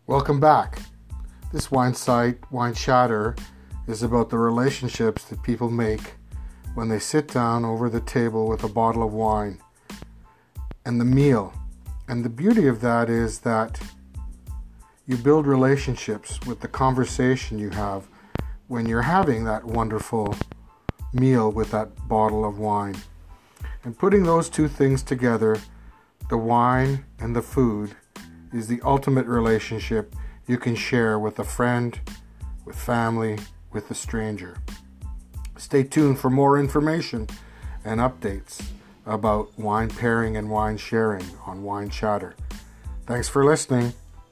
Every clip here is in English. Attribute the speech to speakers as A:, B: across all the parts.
A: Welcome back. This wine site, Wine Chatter, is about the relationships that people make when they sit down over the table with a bottle of wine and the meal. And the beauty of that is that you build relationships with the conversation you have when you're having that wonderful meal with that bottle of wine. And putting those two things together, the wine and the food, is the ultimate relationship you can share with a friend, with family, with a stranger. Stay tuned for more information and updates about wine pairing and wine sharing on Wine Chatter. Thanks for listening.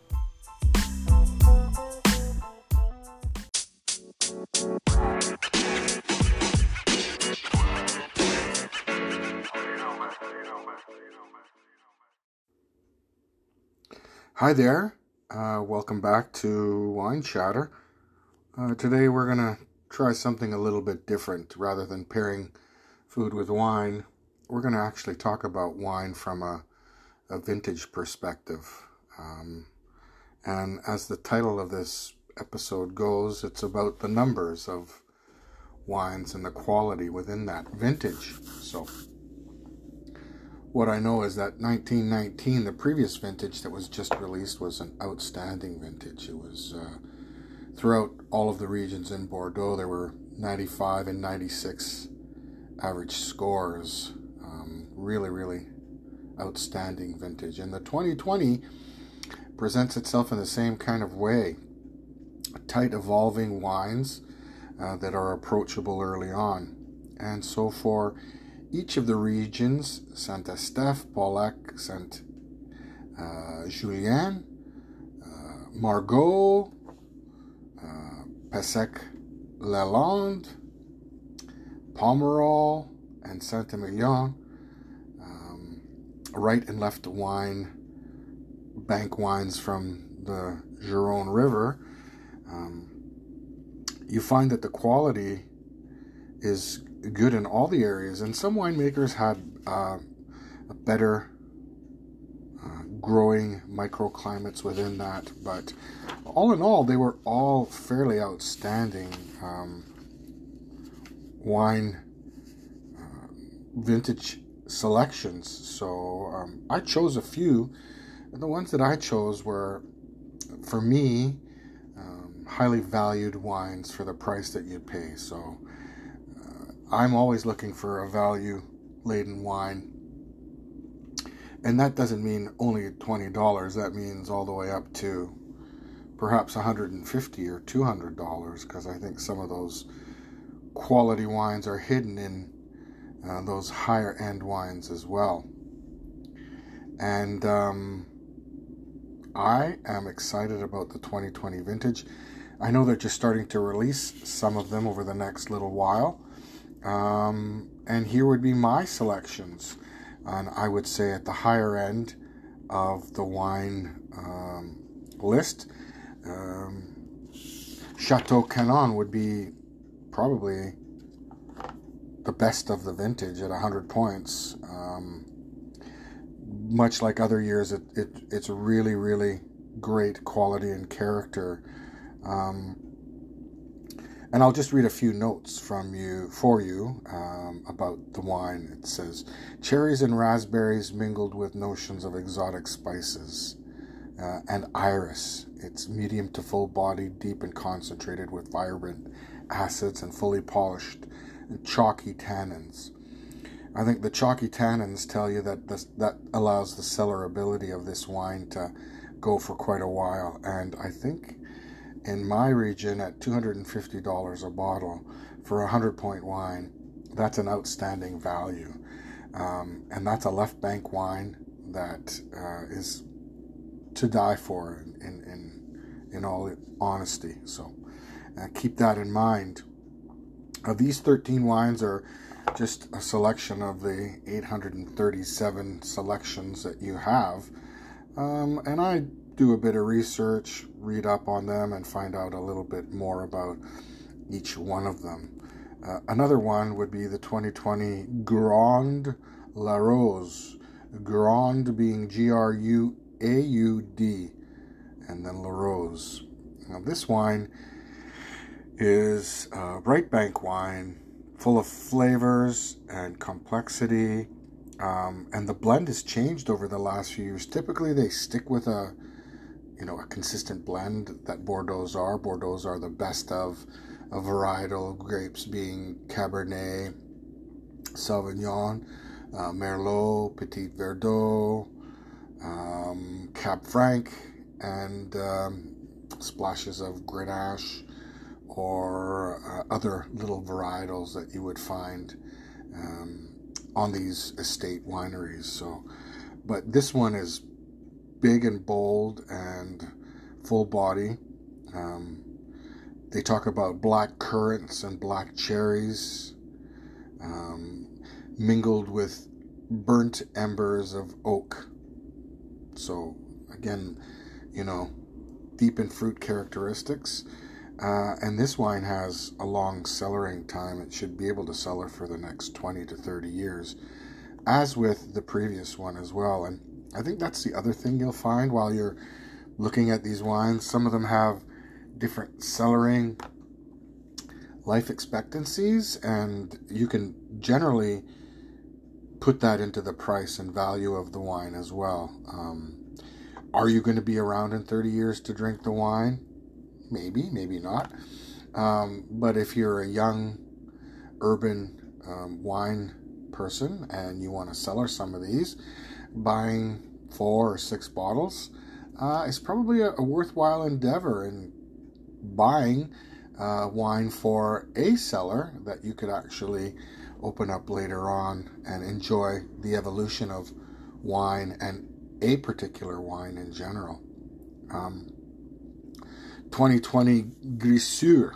A: Hi there. Welcome back to Wine Chatter. Today we're going to try something a little bit different. Rather than pairing food with wine, we're going to actually talk about wine from a vintage perspective. And as the title of this episode goes, it's about the numbers of wines and the quality within that vintage. So what I know is that 1919, the previous vintage that was just released, was an outstanding vintage. It was throughout all of the regions in Bordeaux, there were 95 and 96 average scores. Really outstanding vintage. And the 2020 presents itself in the same kind of way. Tight evolving wines that are approachable early on. And so for each of the regions, Saint-Estèphe, Pauillac, Saint-Julien, Margaux, Pessac-Lalande, Pomerol, and Saint-Emilion, right and left wine, bank wines from the Gironde River, you find that the quality is good in all the areas, and some winemakers had a better growing microclimates within that, but all in all, they were all fairly outstanding wine vintage selections. So I chose a few, and the ones that I chose were, for me, highly valued wines for the price that you pay. So I'm always looking for a value-laden wine. And that doesn't mean only $20. That means all the way up to perhaps $150 or $200, because I think some of those quality wines are hidden in those higher-end wines as well. And I am excited about the 2020 vintage. I know they're just starting to release some of them over the next little while. And here would be my selections. And I would say at the higher end of the wine list, Chateau Canon would be probably the best of the vintage at 100 points. Much like other years, it's really great quality and character. And I'll just read a few notes for you about the wine. It says, cherries and raspberries mingled with notions of exotic spices and iris. It's medium to full-bodied, deep and concentrated with vibrant acids and fully polished and chalky tannins. I think the chalky tannins tell you that that allows the cellarability of this wine to go for quite a while. And I think in my region, at $250 a bottle for a 100-point wine, that's an outstanding value. And that's a left bank wine that is to die for in all honesty. So keep that in mind. These 13 wines are just a selection of the 837 selections that you have. And I do a bit of research, read up on them, and find out a little bit more about each one of them. Another one would be the 2020 Grand La Rose. Grand being Graud, and then La Rose. Now this wine is a Right Bank wine, full of flavors and complexity, and the blend has changed over the last few years. Typically, they stick with a consistent blend that Bordeaux's are. Bordeaux's are the best of varietal grapes, being Cabernet Sauvignon, Merlot, Petit Verdot, Cab Franc, and splashes of Grenache or other little varietals that you would find on these estate wineries. So, but this one is big and bold and full body. They talk about black currants and black cherries, mingled with burnt embers of oak. So again, deep in fruit characteristics. And this wine has a long cellaring time. It should be able to cellar for the next 20 to 30 years, as with the previous one as well. And I think that's the other thing you'll find while you're looking at these wines. Some of them have different cellaring life expectancies, and you can generally put that into the price and value of the wine as well. Are you going to be around in 30 years to drink the wine? Maybe, maybe not. But if you're a young urban wine person and you want to cellar some of these, buying 4 or 6 bottles is probably a worthwhile endeavor, in buying wine for a cellar that you could actually open up later on and enjoy the evolution of wine and a particular wine in general. 2020 Grissure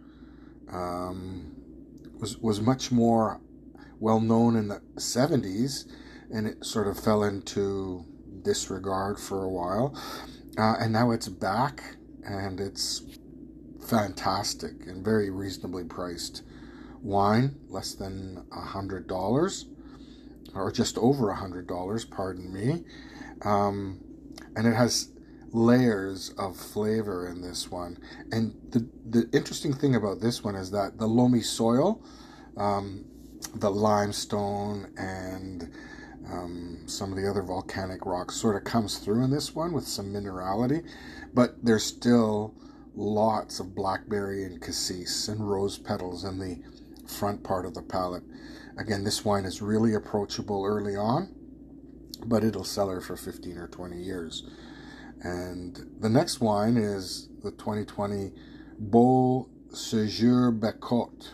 A: was much more well known in the 70s, and it sort of fell into disregard for a while, and now it's back, and it's fantastic and very reasonably priced wine, less than $100, or just over $100, pardon me. And it has layers of flavor in this one. And the interesting thing about this one is that the loamy soil, the limestone, and some of the other volcanic rocks sort of comes through in this one with some minerality, but there's still lots of blackberry and cassis and rose petals in the front part of the palate. Again, this wine is really approachable early on, but it'll cellar for 15 or 20 years. And the next wine is the 2020 Beau Séjour Bécote.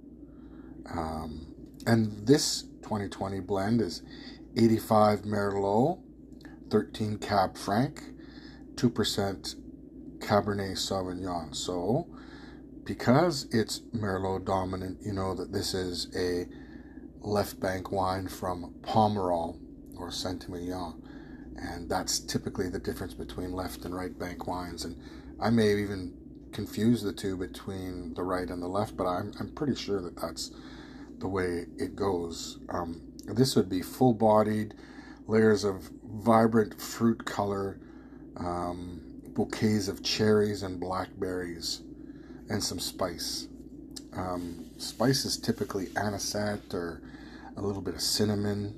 A: And this 2020 blend is 85 Merlot, 13 Cab Franc, 2% Cabernet Sauvignon. So, because it's Merlot dominant, you know that this is a left bank wine from Pomerol or Saint-Emilion. And that's typically the difference between left and right bank wines. And I may even confuse the two between the right and the left, but I'm pretty sure that that's the way it goes. This would be full-bodied, layers of vibrant fruit color, bouquets of cherries and blackberries, and some spice. Spice is typically anisette or a little bit of cinnamon.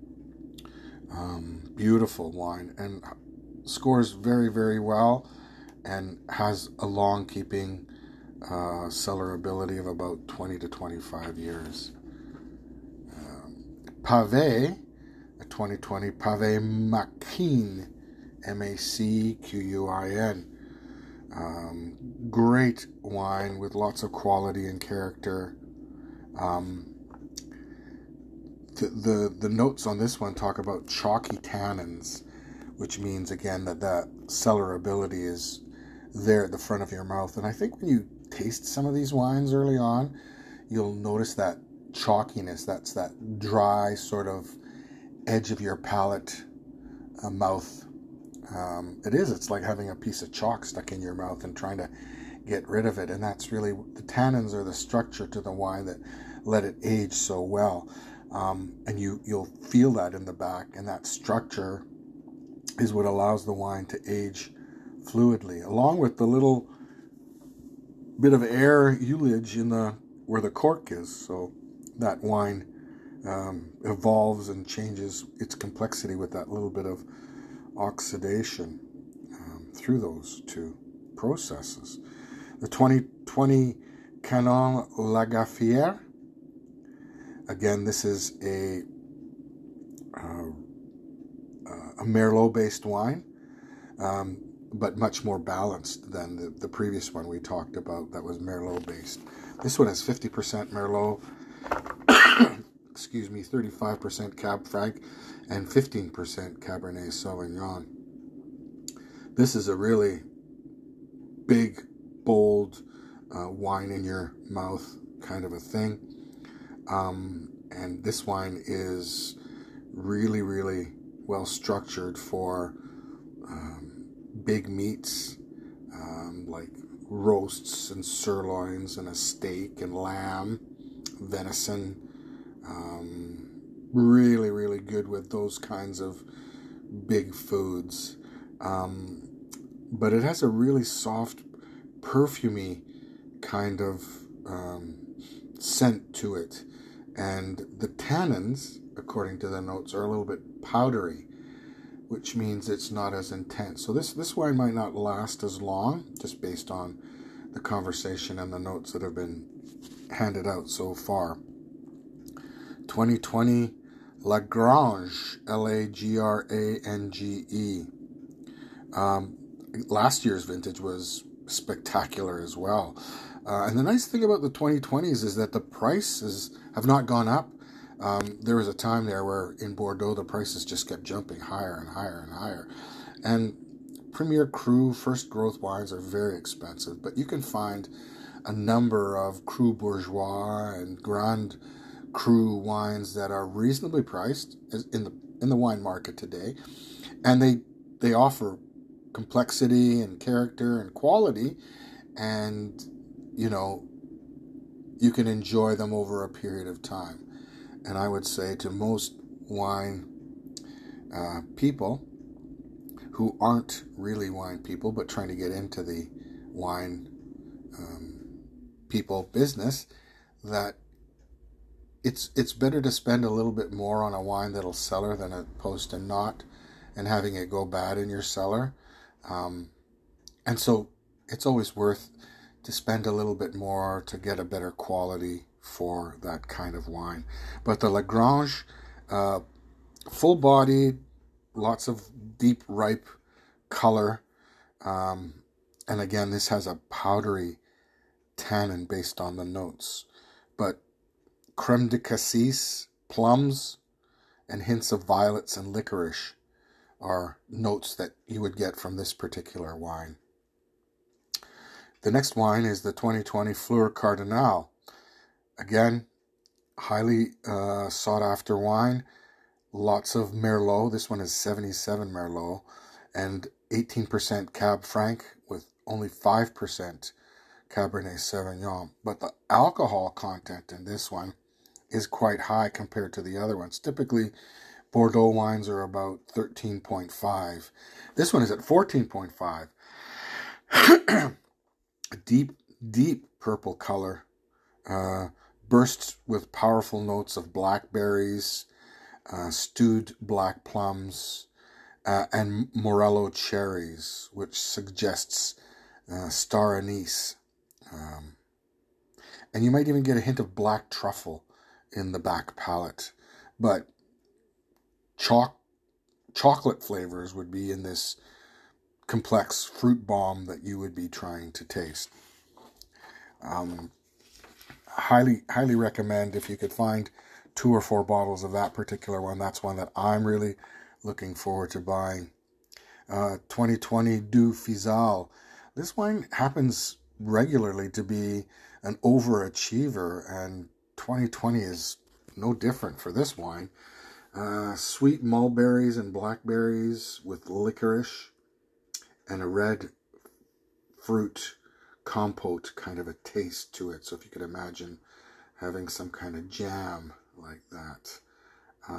A: Beautiful wine, and scores very, very well, and has a long keeping cellarability of about 20 to 25 years. Pavé, a 2020 Pavé Macquin, Macquin. Great wine with lots of quality and character. The notes on this one talk about chalky tannins, which means again that cellarability is there at the front of your mouth. And I think when you taste some of these wines early on, you'll notice that chalkiness. That's that dry sort of edge of your palate, mouth. It's like having a piece of chalk stuck in your mouth and trying to get rid of it. And that's really, the tannins are the structure to the wine that let it age so well. And you'll feel that in the back, and that structure is what allows the wine to age fluidly, along with the little bit of air ullage in the where the cork is. So that wine evolves and changes its complexity with that little bit of oxidation through those two processes. The 2020 Canon Lagaffière. Again, this is a Merlot-based wine, but much more balanced than the previous one we talked about that was Merlot-based. This one has 50% Merlot, 35% Cab Franc, and 15% Cabernet Sauvignon. This is a really big, bold wine in your mouth kind of a thing. And this wine is really, really well structured for big meats, like roasts and sirloins and a steak and lamb, venison. Really, really good with those kinds of big foods. But it has a really soft, perfumey kind of scent to it. And the tannins, according to the notes, are a little bit powdery, which means it's not as intense. So this wine might not last as long, just based on the conversation and the notes that have been handed out so far. 2020 Lagrange, Lagrange. Last year's vintage was spectacular as well. And the nice thing about the 2020s is that the prices have not gone up. There was a time there where in Bordeaux the prices just kept jumping higher and higher and higher. And Premier Cru First Growth wines are very expensive, but you can find a number of Cru Bourgeois and Grand Cru wines that are reasonably priced in the wine market today, and they offer complexity and character and quality, and you can enjoy them over a period of time. And I would say to most wine people who aren't really wine people but trying to get into the wine people business, that it's better to spend a little bit more on a wine that'll cellar than opposed to not and having it go bad in your cellar. And so it's always worth to spend a little bit more to get a better quality for that kind of wine. But the Lagrange, full-bodied, lots of deep, ripe color. And again, this has a powdery tannin based on the notes. But creme de cassis, plums, and hints of violets and licorice are notes that you would get from this particular wine. The next wine is the 2020 Fleur Cardinal. Again, highly sought after wine. Lots of Merlot. This one is 77 Merlot and 18% Cab Franc with only 5% Cabernet Sauvignon. But the alcohol content in this one is quite high compared to the other ones. Typically, Bordeaux wines are about 13.5. This one is at 14.5. A deep, deep purple color. Bursts with powerful notes of blackberries, stewed black plums, and morello cherries, which suggests star anise. And you might even get a hint of black truffle in the back palate. But chocolate flavors would be in this complex fruit bomb that you would be trying to taste. Highly recommend, if you could find 2 or 4 bottles of that particular one. That's one that I'm really looking forward to buying. 2020 Du Fisal. This wine happens regularly to be an overachiever, and 2020 is no different for this wine. Sweet mulberries and blackberries with licorice and a red fruit compote kind of a taste to it. So if you could imagine having some kind of jam like that.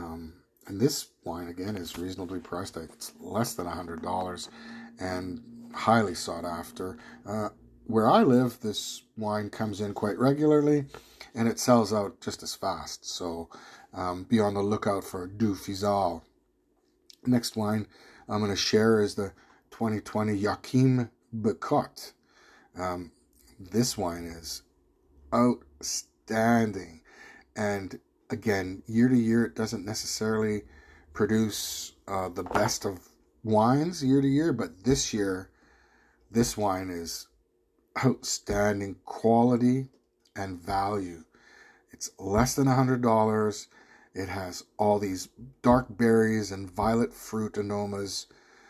A: And this wine, again, is reasonably priced. It's less than $100. And highly sought after. Where I live, this wine comes in quite regularly, and it sells out just as fast. So be on the lookout for Du Fisal. Next wine I'm going to share is the 2020 Joachim Becotte. This wine is outstanding. And again, year to year, it doesn't necessarily produce the best of wines year to year, but this year, this wine is outstanding quality and value. It's less than $100. It has all these dark berries and violet fruit aromas.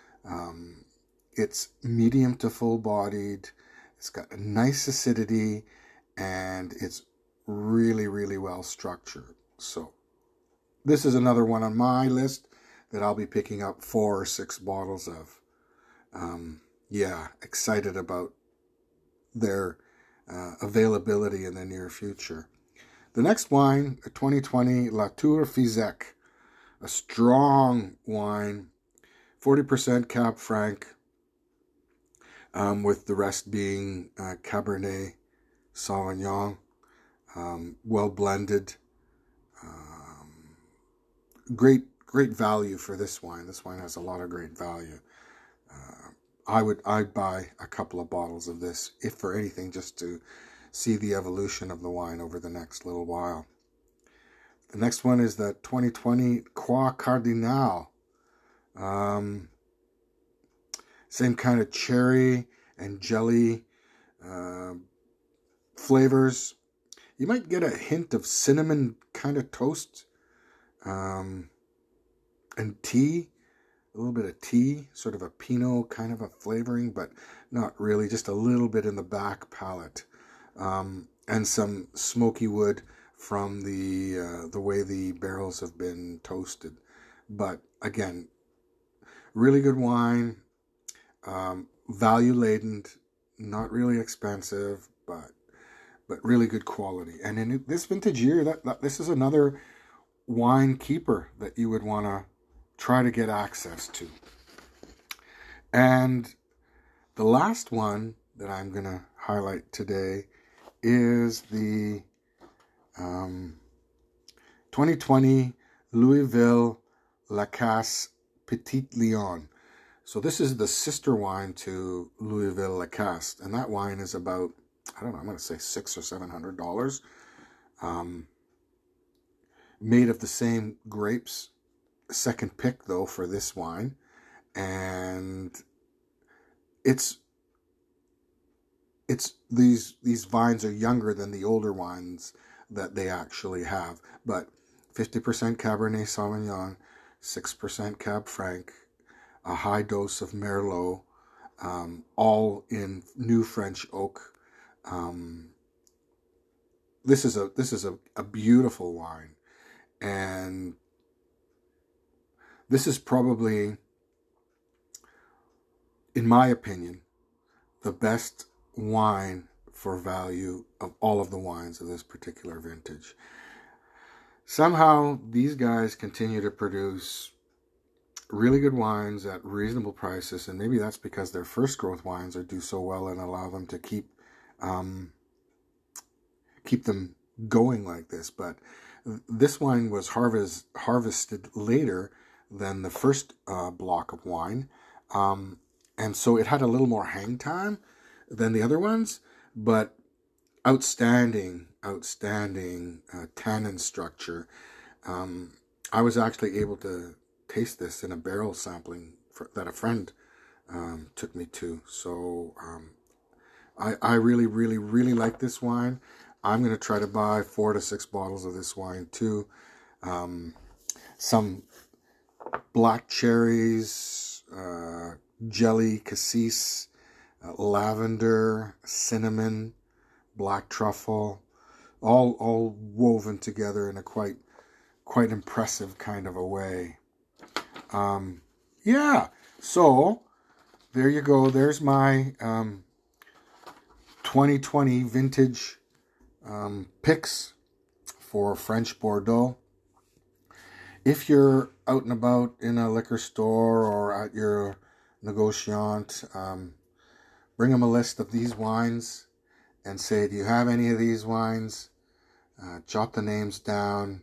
A: It's medium to full bodied. It's got a nice acidity, and it's really, really well structured. So this is another one on my list that I'll be picking up 4 or 6 bottles of. Excited about their availability in the near future. The next wine, a 2020 Latour Fizek, a strong wine, 40% Cab Franc, with the rest being Cabernet Sauvignon, well blended. Great value for this wine. This wine has a lot of great value. I'd buy a couple of bottles of this, if for anything, just to see the evolution of the wine over the next little while. The next one is the 2020 Croix Cardinal. Same kind of cherry and jelly flavors. You might get a hint of cinnamon kind of toast and tea. A little bit of tea, sort of a Pinot kind of a flavoring, but not really, just a little bit in the back palate. And some smoky wood from the way the barrels have been toasted. But again, really good wine, value laden, not really expensive, but really good quality. And in this vintage year, this is another wine keeper that you would want to try to get access to. And the last one that I'm going to highlight today is the 2020 Louisville Lacasse Petit Lion. So this is the sister wine to Louisville Lacasse, and that wine is about, I'm going to say $600 or $700. Made of the same grapes. Second pick though for this wine, and it's these vines are younger than the older wines that they actually have, but 50% Cabernet Sauvignon, 6% Cab Franc, a high dose of Merlot, all in new French oak. This is a beautiful wine, and this is probably, in my opinion, the best wine for value of all of the wines of this particular vintage. Somehow, these guys continue to produce really good wines at reasonable prices, and maybe that's because their first growth wines do so well and allow them to keep them going like this. But this wine was harvested later than the first block of wine, and so it had a little more hang time than the other ones, but outstanding tannin structure. I was actually able to taste this in a barrel sampling that a friend took me to, so I really, really, really like this wine. I'm going to try to buy 4 to 6 bottles of this wine too. Some black cherries, jelly, cassis, lavender, cinnamon, black truffle, all woven together in a quite impressive kind of a way. So there you go. There's my 2020 vintage picks for French Bordeaux. If you're out and about in a liquor store or at your negociant, bring them a list of these wines and say, do you have any of these wines? Jot the names down.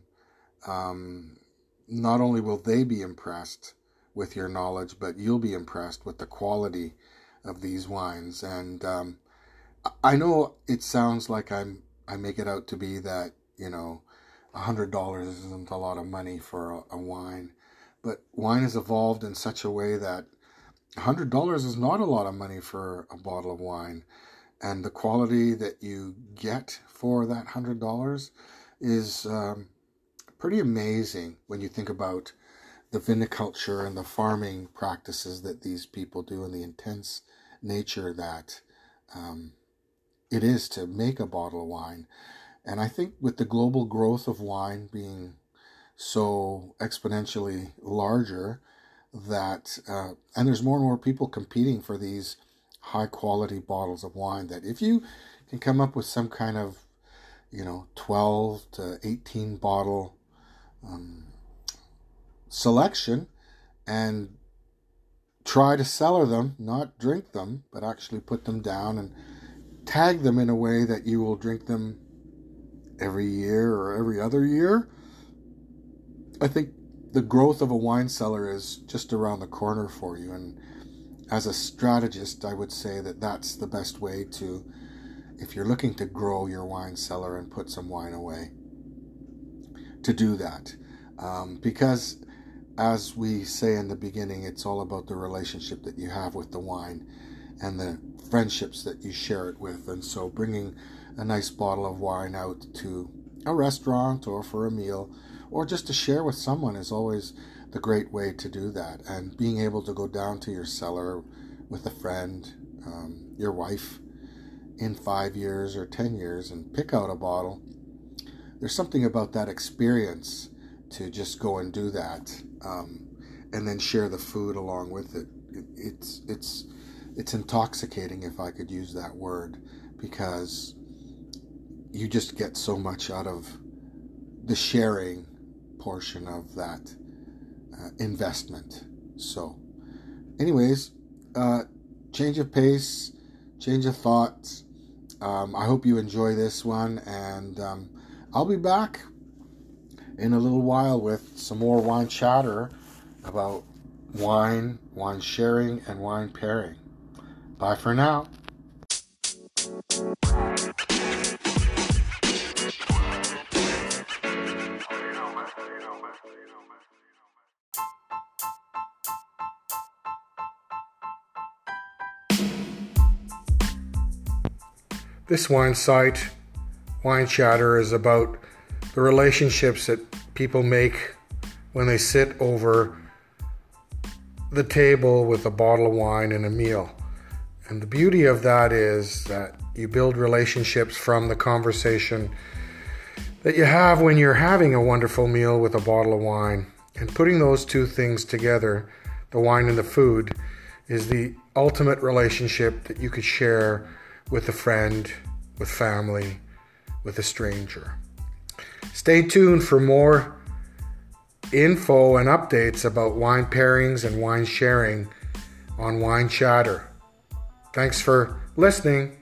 A: Not only will they be impressed with your knowledge, but you'll be impressed with the quality of these wines. And I know it sounds like I make it out to be that, $100 isn't a lot of money for a wine, but wine has evolved in such a way that $100 is not a lot of money for a bottle of wine. And the quality that you get for that $100 is pretty amazing when you think about the viniculture and the farming practices that these people do and the intense nature that it is to make a bottle of wine. And I think with the global growth of wine being so exponentially larger, that and there's more and more people competing for these high quality bottles of wine, that if you can come up with some kind of 12 to 18 bottle selection and try to cellar them, not drink them, but actually put them down and tag them in a way that you will drink them every year or every other year, I think the growth of a wine cellar is just around the corner for you. And as a strategist, I would say that that's the best way to, if you're looking to grow your wine cellar and put some wine away, to do that. Because as we say in the beginning, it's all about the relationship that you have with the wine and the friendships that you share it with. And so bringing a nice bottle of wine out to a restaurant or for a meal or just to share with someone is always the great way to do that. And being able to go down to your cellar with a friend, your wife, in 5 years or 10 years and pick out a bottle. There's something about that experience to just go and do that, and then share the food along with it. It's intoxicating, if I could use that word, because you just get so much out of the sharing portion of that investment. So, anyways, change of pace, change of thoughts. I hope you enjoy this one, and I'll be back in a little while with some more wine chatter about wine sharing, and wine pairing. Bye for now. This wine site, Wine Chatter, is about the relationships that people make when they sit over the table with a bottle of wine and a meal. And the beauty of that is that you build relationships from the conversation that you have when you're having a wonderful meal with a bottle of wine. And putting those two things together, the wine and the food, is the ultimate relationship that you could share with a friend, with family, with a stranger. Stay tuned for more info and updates about wine pairings and wine sharing on Wine Chatter. Thanks for listening.